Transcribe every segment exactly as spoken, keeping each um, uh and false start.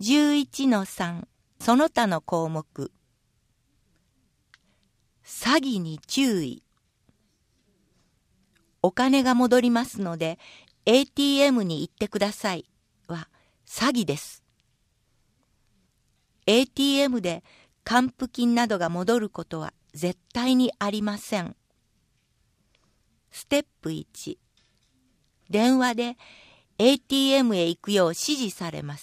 じゅういちのさん その他の項目。詐欺に注意。お金が戻りますので エーティーエム に行ってくださいは詐欺です。エーティーエム で還付金などが戻ることは絶対にありません。ステップいち、電話で エーティーエム へ行くよう指示されます。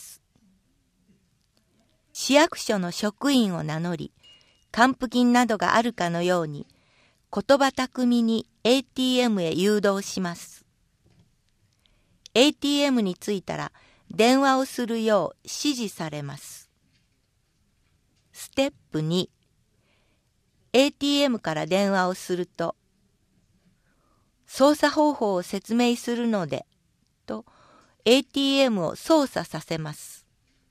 市役所の職員を名乗り、還付金などがあるかのように、言葉巧みに エーティーエム へ誘導します。エーティーエム に着いたら電話をするよう指示されます。ステップに、エーティーエム から電話をすると、操作方法を説明するので、と エーティーエム を操作させます。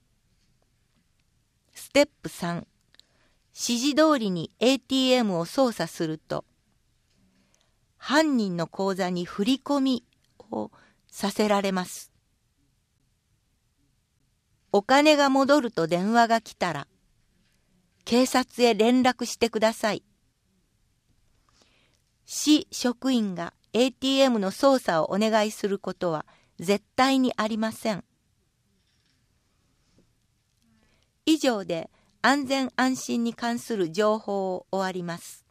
ステップさん、指示通りに エーティーエム を操作すると、犯人の口座に振り込みをさせられます。お金が戻ると電話が来たら、警察へ連絡してください。市職員が エーティーエム の操作をお願いすることは絶対にありません。以上で安全安心に関する情報を終わります。